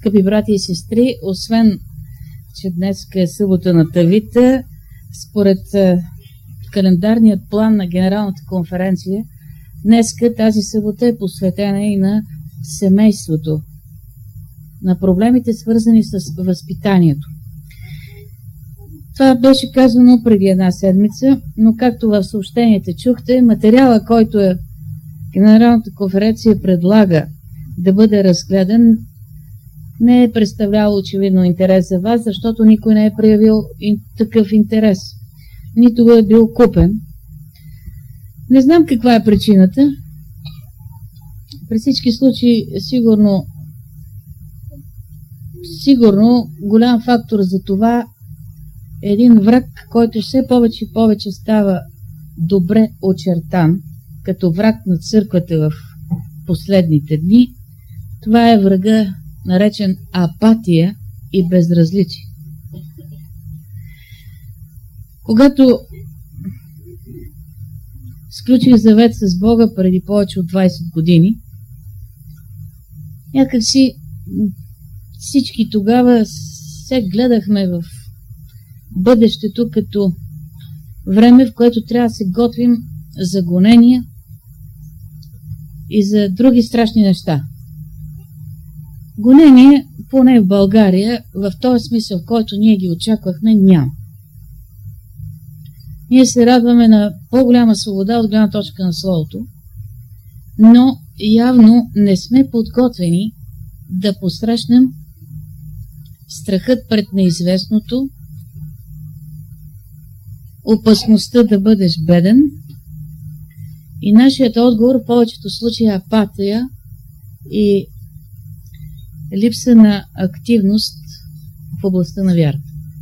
Скъпи брати и сестри, освен, че днес е събота на Тавита, според календарният план на Генералната конференция, днеска тази събота е посветена и на семейството, на проблемите, свързани с възпитанието. Това беше казано преди една седмица, но както в съобщенията чухте, материала, който Генералната конференция предлага да бъде разгледан, не е представлял очевидно интерес за вас, защото никой не е проявил такъв интерес. Нито е бил купен. Не знам каква е причината. При всички случаи сигурно голям фактор за това е един враг, който все повече и повече става добре очертан, като враг на църквата в последните дни. Това е врага, наречен апатия и безразличие. Когато сключих завет с Бога преди повече от 20 години, някакси всички тогава се гледахме в бъдещето като време, в което трябва да се готвим за гонения и за други страшни неща. Гонения, поне в България, в този смисъл, в който ние ги очаквахме, няма. Ние се радваме на по-голяма свобода от гледна точка на Словото, но явно не сме подготвени да посрещнем страхът пред неизвестното, опасността да бъдеш беден и нашият отговор в повечето случаи е апатия и липса на активност в областта на вярата.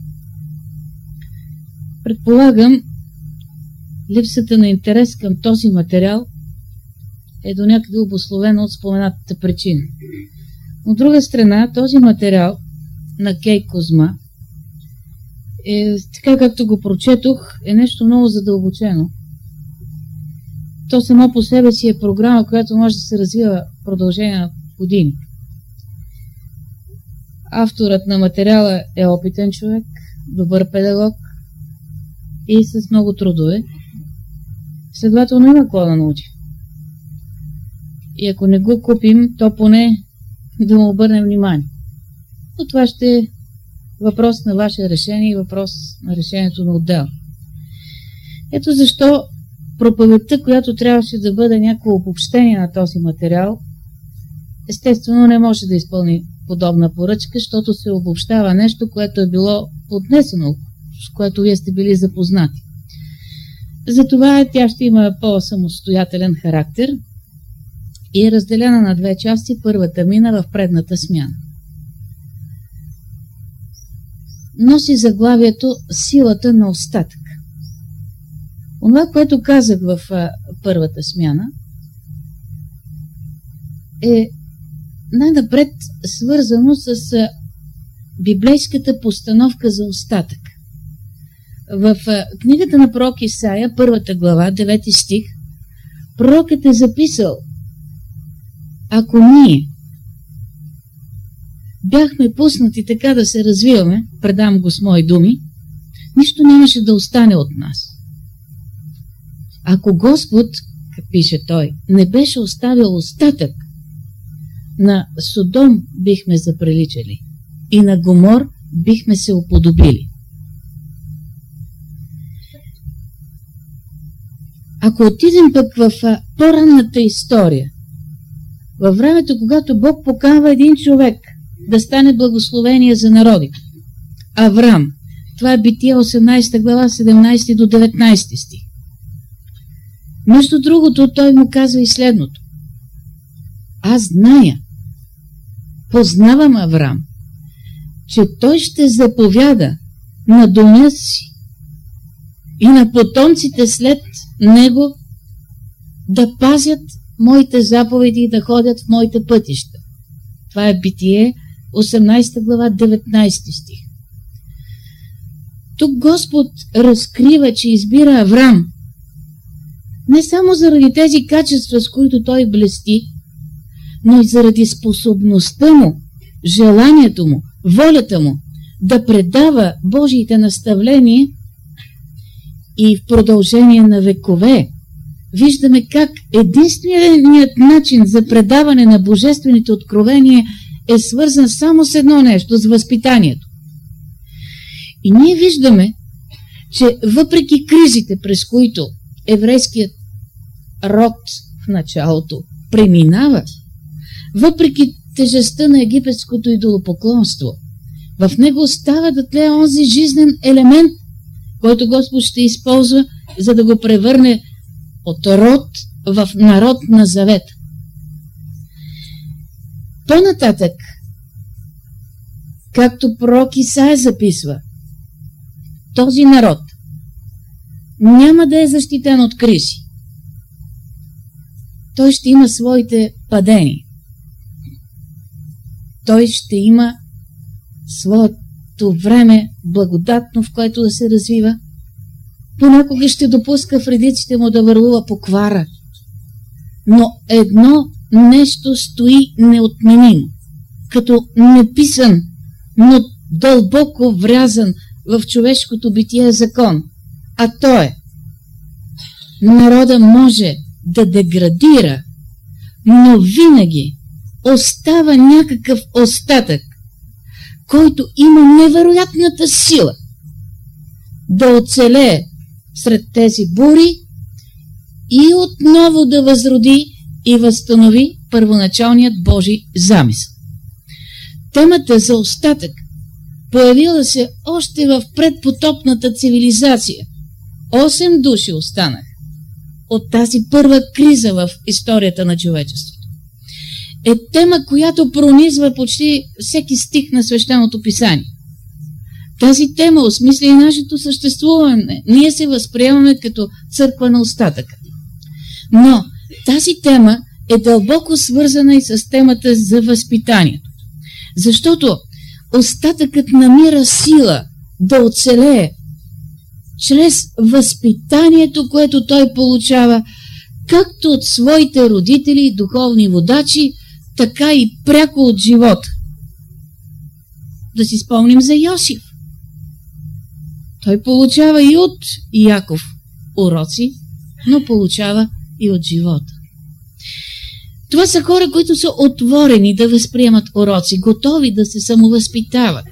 Предполагам, липсата на интерес към този материал е до някъде обусловена от споменатата причина. От друга страна, този материал на Кей Кузма така както го прочетох, е нещо много задълбочено. То само по себе си е програма, която може да се развива в продължение на години. Авторът на материала е опитен човек, добър педагог и с много трудове. Следователно има какво да научи. И ако не го купим, то поне да му обърнем внимание. Но това ще е въпрос на ваше решение и въпрос на решението на отдел. Ето защо проповедта, която трябваше да бъде някакво обобщение на този материал, естествено не може да изпълни подобна поръчка, защото се обобщава нещо, което е било поднесено, с което вие сте били запознати. Затова тя ще има по-самостоятелен характер и е разделена на две части. Първата мина в предната смяна. Носи заглавието "Силата на остатък". Онова, което казах в първата смяна, е най-напред свързано с библейската постановка за остатък. В книгата на пророк Исаия, 1 глава, 9 стих, пророкът е записал: ако ние бяхме пуснати така да се развиваме, предам го с мои думи, нищо нямаше да остане от нас. Ако Господ, как пише той, не беше оставил остатък, на Содом бихме заприличали и на Гомор бихме се уподобили. Ако отидем пък в по-ранната история, във времето, когато Бог поканва един човек да стане благословение за народите, Авраам, това е Битие 18 глава, 17 до 19 стих. Между другото, той му казва и следното: аз зная, познавам Авраам, че той ще заповяда на дома си и на потомците след него да пазят моите заповеди и да ходят в моите пътища. Това е Битие 18 глава, 19 стих. Тук Господ разкрива, че избира Авраам не само заради тези качества, с които той блести, но и заради способността му желанието му, волята му да предава Божиите наставления и в продължение на векове виждаме как единственият начин за предаване на божествените откровения е свързан само с едно нещо, с възпитанието. И ние виждаме, че въпреки кризите, през които еврейският род в началото преминава, въпреки тежестта на египетското идолопоклонство, в него остава да тлее онзи жизнен елемент, който Господ ще използва, за да го превърне от род в народ на завет. По-нататък, както пророк Исаия записва, този народ няма да е защитен от кризи. Той ще има своите падения. Той ще има своето време благодатно, в което да се развива. Понякога ще допуска в редиците му да върлува по квара. Но едно нещо стои неотменимо, като неписан, но дълбоко врязан в човешкото битие закон. А то е: народа може да деградира, но винаги остава някакъв остатък, който има невероятната сила да оцелее сред тези бури и отново да възроди и възстанови първоначалният Божий замисъл. Темата за остатък появила се още в предпотопната цивилизация. 8 души останах от тази първа криза в историята на човечеството. Е тема, която пронизва почти всеки стих на Свещеното писание. Тази тема осмисля и нашето съществуване. Ние се възприемаме като църква на остатъка. Но тази тема е дълбоко свързана и с темата за възпитанието. Защото остатъкът намира сила да оцелее чрез възпитанието, което той получава както от своите родители и духовни водачи, така и пряко от живота. Да си спомним за Йосиф. Той получава и от Яков уроци, но получава и от живота. Това са хора, които са отворени да възприемат уроци, готови да се самовъзпитават.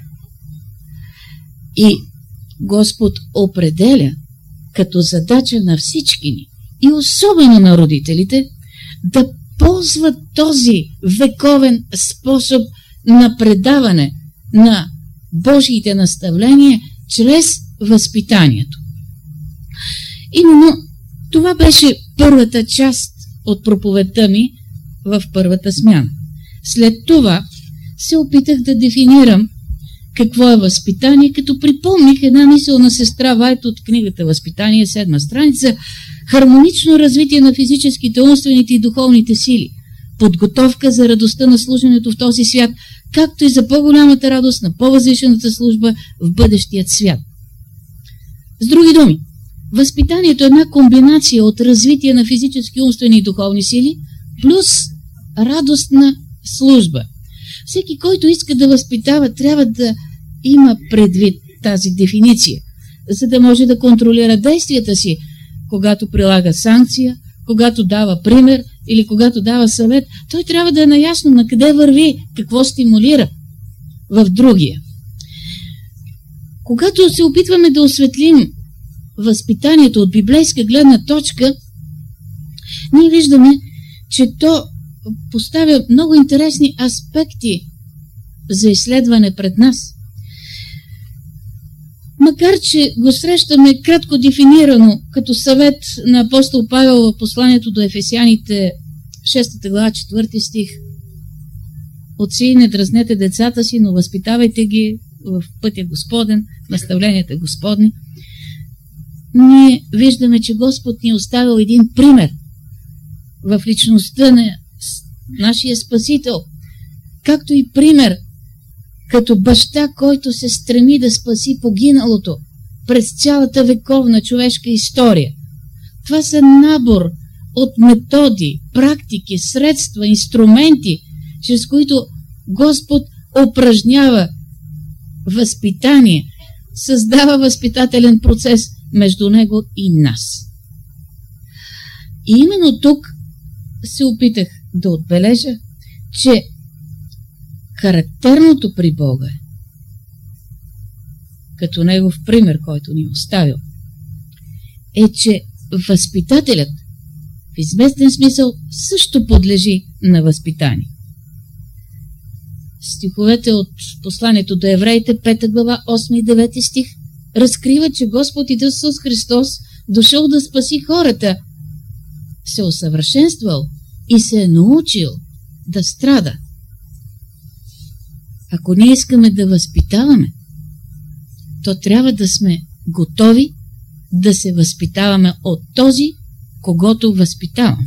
И Господ определя като задача на всички ни, и особено на родителите, да ползват този вековен способ на предаване на Божиите наставления чрез възпитанието. Именно това беше първата част от проповедта ми в първата смяна. След това се опитах да дефинирам какво е възпитание, като припомних една мисъл на сестра Вайт от книгата "Възпитание", 7 страница: хармонично развитие на физическите, умствените и духовните сили, подготовка за радостта на служенето в този свят, както и за по-голямата радост на по-възвишената служба в бъдещият свят. С други думи, възпитанието е една комбинация от развитие на физически, умствени и духовни сили плюс радостна служба. Всеки, който иска да възпитава, трябва да има предвид тази дефиниция, за да може да контролира действията си, когато прилага санкция, когато дава пример или когато дава съвет. Той трябва да е наясно на къде върви, какво стимулира в другия. Когато се опитваме да осветлим възпитанието от библейска гледна точка, ние виждаме, че то поставя много интересни аспекти за изследване пред нас. Макар че го срещаме кратко дефинирано като съвет на апостол Павел в посланието до Ефесяните, 6 глава, 4 стих: "Отци, не дразнете децата си, но възпитавайте ги в пътя Господен, в наставленията Господни", ние виждаме, че Господ ни е оставил един пример в личността на нашия Спасител, както и пример като баща, който се стреми да спаси погиналото през цялата вековна човешка история. Това са набор от методи, практики, средства, инструменти, чрез които Господ упражнява възпитание, създава възпитателен процес между него и нас. И именно тук се опитах да отбележа, че характерното при Бога е, като негов пример, който ни оставил, е, че възпитателят в известен смисъл също подлежи на възпитание. Стиховете от посланието до евреите, 5 глава, 8 и 9 стих, разкрива, че Господ Исус Христос дошъл да спаси хората, се усъвършенствал и се е научил да страда. Ако ние искаме да възпитаваме, то трябва да сме готови да се възпитаваме от този, когото възпитавам.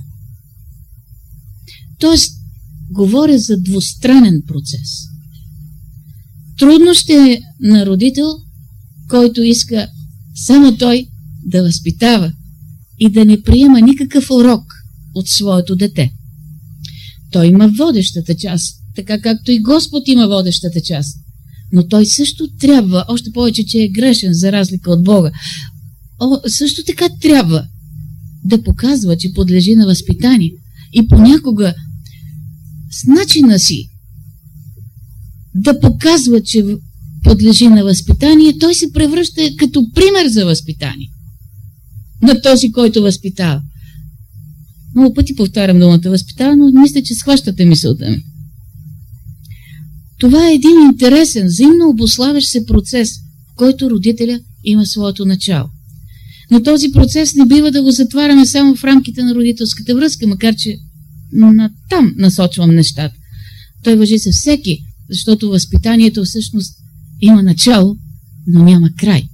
Тоест, говоря за двустранен процес. Трудно ще е на родител, който иска само той да възпитава и да не приема никакъв урок от своето дете. Той има водещата част, така както и Господ има водещата част. Но той също трябва, още повече, че е грешен за разлика от Бога, също така трябва да показва, че подлежи на възпитание. И понякога с начина си да показва, че подлежи на възпитание, той се превръща като пример за възпитание на този, който възпитава. Много пъти повтарям думата възпитава, но мисля, че схващате мисълта ми. Това е един интересен, взаимно обуславящ се процес, в който родителя има своето начало. Но този процес не бива да го затваряме само в рамките на родителската връзка, макар че там насочвам нещата. Той важи за всеки, защото възпитанието всъщност има начало, но няма край.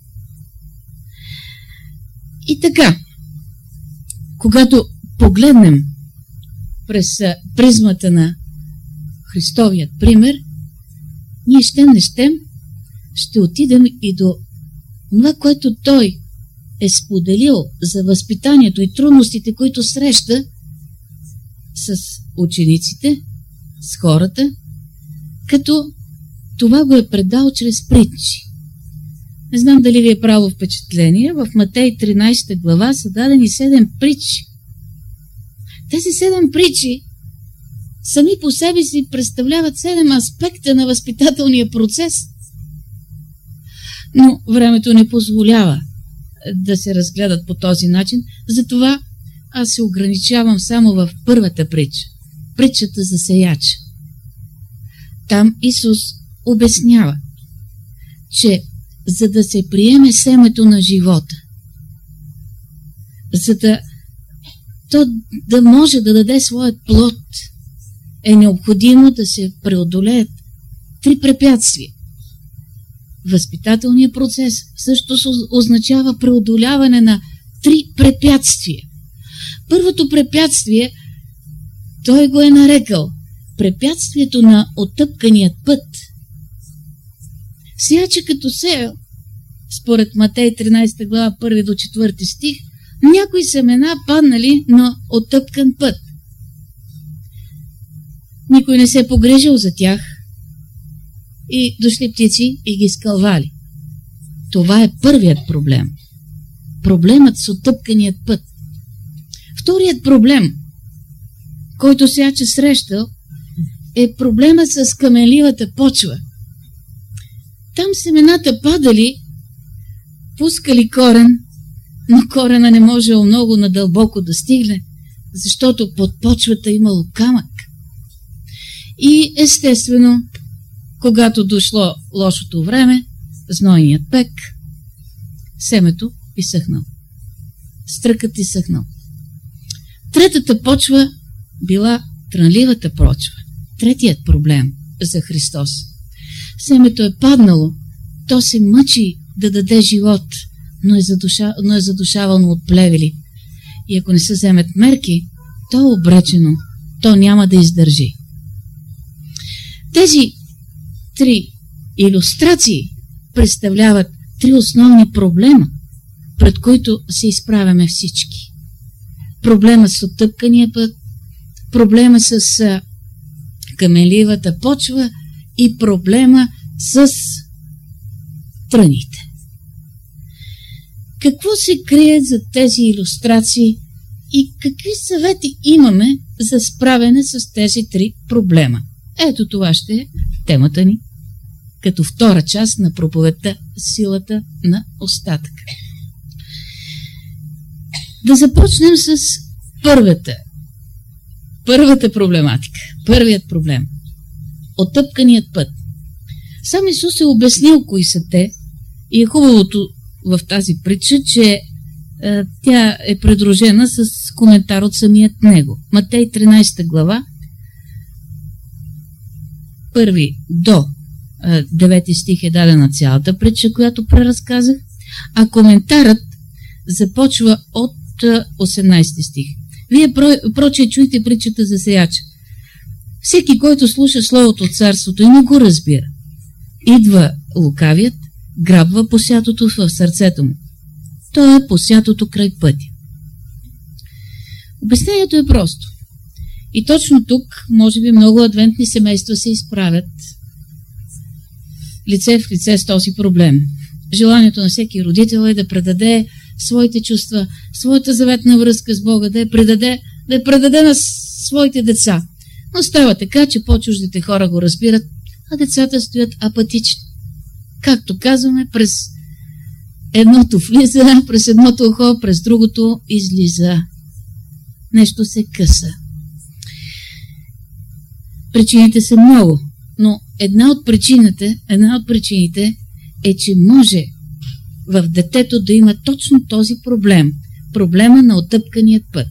И така, когато погледнем през призмата на Христовият пример, ние ще отидем и до това, което той е споделил за възпитанието и трудностите, които среща с учениците, с хората, като това го е предал чрез притчи. Не знам дали ви е правило впечатление, в Матей 13 глава са дадени 7 притчи. Тези 7 притчи сами по себе си представляват 7 аспекта на възпитателния процес. Но времето не позволява да се разгледат по този начин, затова аз се ограничавам само в първата притча. Притчата за сеяча. Там Исус обяснява, че за да се приеме семето на живота, за да то да може да даде своят плод, е необходимо да се преодолеят 3 препятствия. Възпитателният процес също означава преодоляване на 3 препятствия. Първото препятствие, той го е нарекал препятствието на оттъпканият път. Сеяча като сеял, според Матей 13 глава 1 до 4 стих, някои семена паднали на оттъпкан път. Никой не се е погрежил за тях и дошли птици и ги скълвали. Това е първият проблем. Проблемът с оттъпканият път. Вторият проблем, който сеяча срещал, е проблема с каменливата почва. Там семената падали, пускали корен, но корена не можел много надълбоко да стигне, защото под почвата имало камък. И естествено, когато дошло лошото време, знойният пек, семето изсъхнало. Стръкът изсъхнал. Третата почва била трънливата почва. Третият проблем за Христос. Семето е паднало, то се мъчи да даде живот, но е задушавано от плевели. И ако не се вземат мерки, то е обречено, то няма да издържи. Тези 3 илюстрации представляват 3 основни проблема, пред които се изправяме всички. Проблема с оттъпкания път, проблема с каменливата почва и проблема с тръните. Какво се крие за тези илюстрации и какви съвети имаме за справяне с тези три проблема? Ето това ще е темата ни като втора част на проповедта "Силата на остатъка". Да започнем с първата проблематика, първият проблем. Оттъпканият път. Сам Исус е обяснил кои са те и е хубавото в тази притча, че тя е придружена с коментар от самият него. Матей 13 глава, 1 до 9 стих е дадена цялата притча, която преразказах, а коментарът започва от 18 стих. Вие прочее чуйте притчата за сеяча. Всеки, който слуша словото от царството и не го разбира, идва лукавият, грабва посятото в сърцето му. То е посятото край пътя. Обяснението е просто. И точно тук, може би, много адвентни семейства се изправят лице в лице с този проблем. Желанието на всеки родител е да предаде своите чувства, своята заветна връзка с Бога, да я предаде на своите деца. Но става така, че по-чуждите хора го разбират, а децата стоят апатични. Както казваме, през едното влиза, през едното ухо, през другото излиза. Нещо се къса. Причините са много, но една от причините е, че може в детето да има точно този проблем. Проблема на оттъпканият път.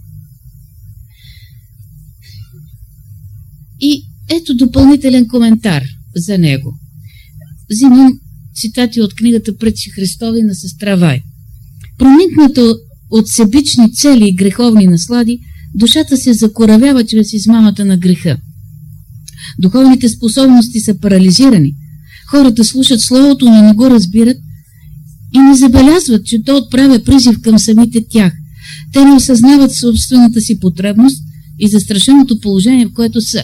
И ето допълнителен коментар за него. Взимам цитати от книгата "Притчи Христови" на сестра Вай. Проникната от себични цели и греховни наслади, душата се закоравява чрез измамата на греха. Духовните способности са парализирани. Хората слушат словото, но не го разбират и не забелязват, че то отправя призив към самите тях. Те не осъзнават собствената си потребност и застрашеното положение, в което са.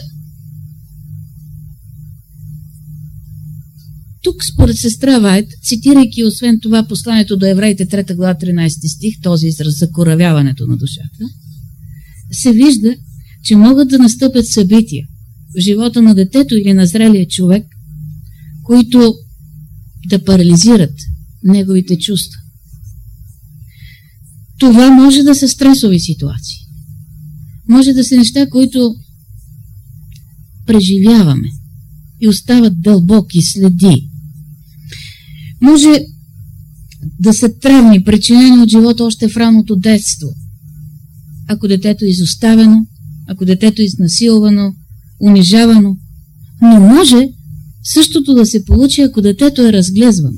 Тук, според сестра Вайт, цитирайки освен това посланието до Евреите 3 глава 13 стих, този израз закоравяването на душата, се вижда, че могат да настъпят събития в живота на детето или на зрелия човек, които да парализират неговите чувства. Това може да са стресови ситуации. Може да са неща, които преживяваме и остават дълбоки следи. Може да са травми, причинени от живота още в ранното детство. Ако детето е изоставено, ако детето е изнасилвано, унижавано. Но може същото да се получи, ако детето е разглезвано.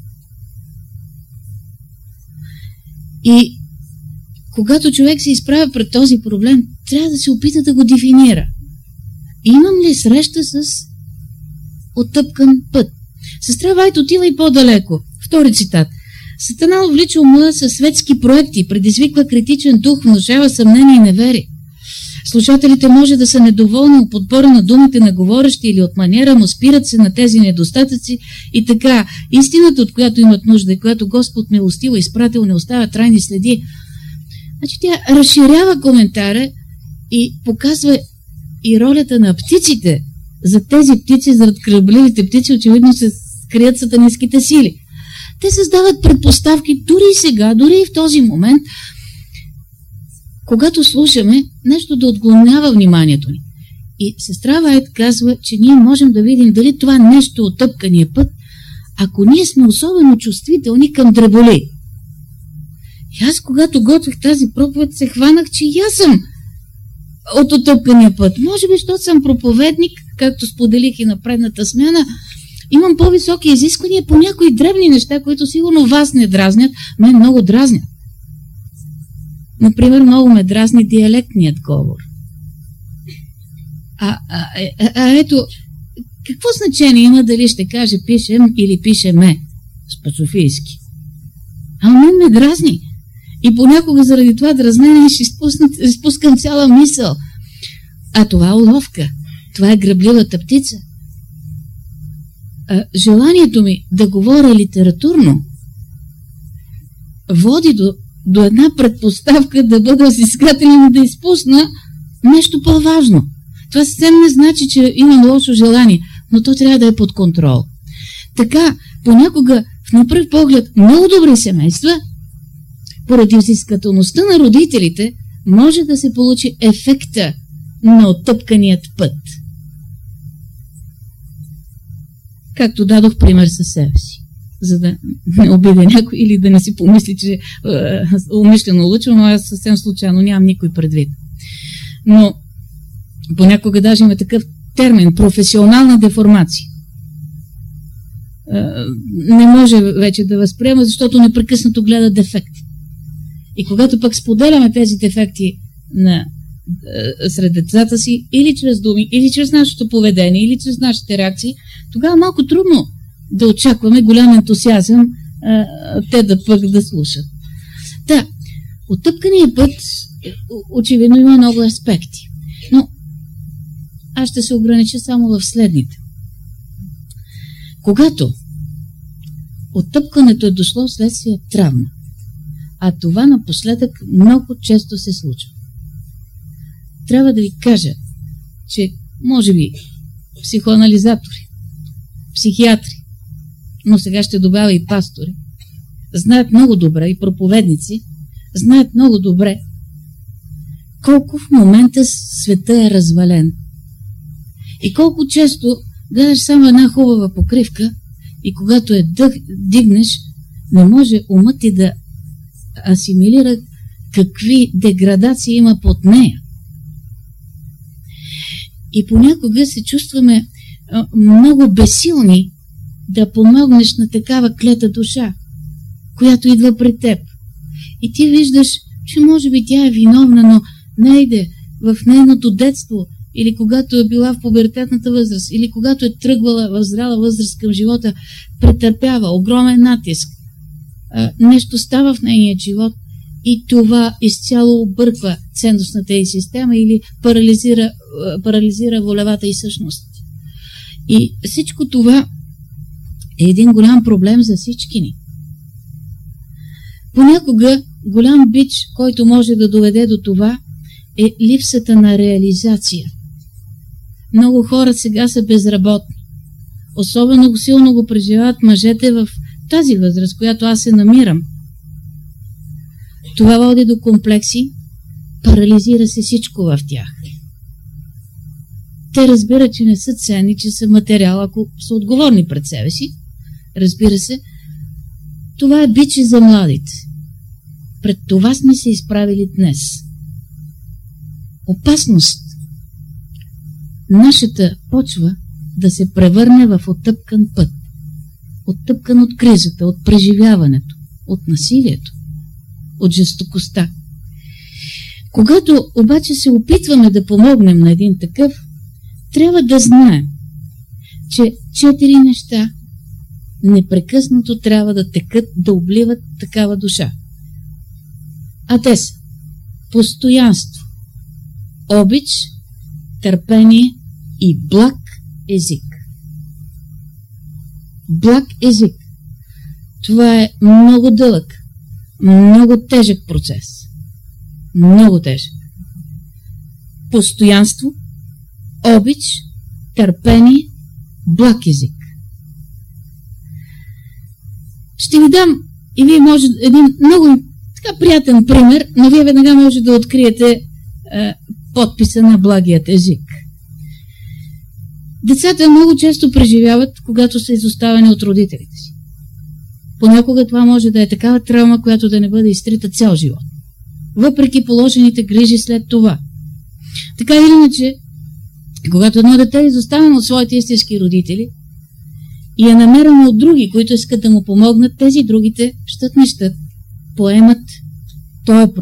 И когато човек се изправя пред този проблем, трябва да се опита да го дефинира. Имам ли среща с оттъпкан път? Сестра Вайт отива и по-далеко. Втори цитат. Сатана увлича ума със светски проекти, предизвиква критичен дух, внушава съмнение и неверие. Слушателите може да са недоволни от подбора на думите на говорещи или от маниера му, спират се на тези недостатъци и така. Истината, от която имат нужда и която Господ милостиво изпратил, не оставя трайни следи. Значи тя разширява коментара и показва и ролята на птиците. За тези птици, за кръбливите птици, очевидно се крият сатанистските сили. Те създават предпоставки дори и сега, дори и в този момент, когато слушаме, нещо да отклонява вниманието ни. И сестра Вайт казва, че ние можем да видим дали това нещо от оттъпкания път, ако ние сме особено чувствителни към дреболи. И аз, когато готвих тази проповед, се хванах, че и аз съм от оттъпкания път. Може би, защото съм проповедник, както споделих и на предната смяна, имам по-високи изисквания по някои дребни неща, които сигурно вас не дразнят, мен много дразнят. Например, много ме дразни диалектният говор. Ето, какво значение има дали ще каже пишем или пишеме по-софийски? Мен ме дразни. И понякога заради това дразнение ще изпускам цяла мисъл. А това е уловка. Това е грабливата птица. желанието ми да говоря литературно води до една предпоставка да бъда взискателен и да изпусна нещо по-важно. Това съвсем не значи, че имам лошо желание, но то трябва да е под контрол. Така, понякога на пръв поглед много добри семейства, поради взискателността на родителите, може да се получи ефекта на оттъпканият път. Както дадох пример със себе си, за да не обидя някой или да не си помисли, че умишлено лъчвам, но аз съвсем случайно нямам никой предвид. Но понякога даже има такъв термин – професионална деформация. Не може вече да възприема, защото непрекъснато гледа дефекти. И когато пък споделяме тези дефекти сред децата си, или чрез думи, или чрез нашето поведение, или чрез нашите реакции, тогава малко трудно да очакваме голям ентусиазъм те да слушат. Да, оттъпканият път очевидно има много аспекти. Но аз ще се огранича само в следните. Когато оттъпкането е дошло вследствие травма, а това напоследък много често се случва. Трябва да ви кажа, че може би психоанализатори, психиатри, но сега ще добавя и пастори, знаят много добре, и проповедници, знаят много добре колко в момента света е развален. И колко често гледаш само една хубава покривка и когато я дигнеш, не може умът ти да асимилира какви деградации има под нея. И понякога се чувстваме много безсилни да помогнеш на такава клета душа, която идва пред теб. И ти виждаш, че може би тя е виновна, но найде в нейното детство, или когато е била в пубертетната възраст, или когато е тръгвала в зряла възраст към живота, претърпява огромен натиск. Нещо става в нейния живот и това изцяло обърква ценностната й система или парализира волевата й същност. И всичко това е един голям проблем за всички ни. Понякога голям бич, който може да доведе до това, е липсата на реализация. Много хора сега са безработни. Особено силно го преживяват мъжете в тази възраст, която аз се намирам. Това води до комплекси, парализира се всичко в тях. Те разбират, че не са ценни, че са материал, ако са отговорни пред себе си. Разбира се, това е биче за младите. Пред това сме се изправили днес. Опасност нашата почва да се превърне в оттъпкан път. Оттъпкан от кризата, от преживяването, от насилието, от жестокостта. Когато обаче се опитваме да помогнем на един такъв, трябва да знаем, че 4 неща непрекъснато трябва да текат, да обливат такава душа. А те са постоянство, обич, търпение и благ език. Благ език. Това е много дълъг, много тежък процес. Много тежък. Постоянство, обич, търпение, благ език. Ще ви дам и вие може един много така приятен пример, но вие веднага може да откриете подписа на благият език. Децата много често преживяват, когато са изоставени от родителите си. Понякога това може да е такава травма, която да не бъде изтрита цял живот. Въпреки положените грижи след това. Така или иначе, когато едно дете е изоставено от своите истински родители и е намерено от други, които искат да му помогнат, тези другите щат не щат поемат този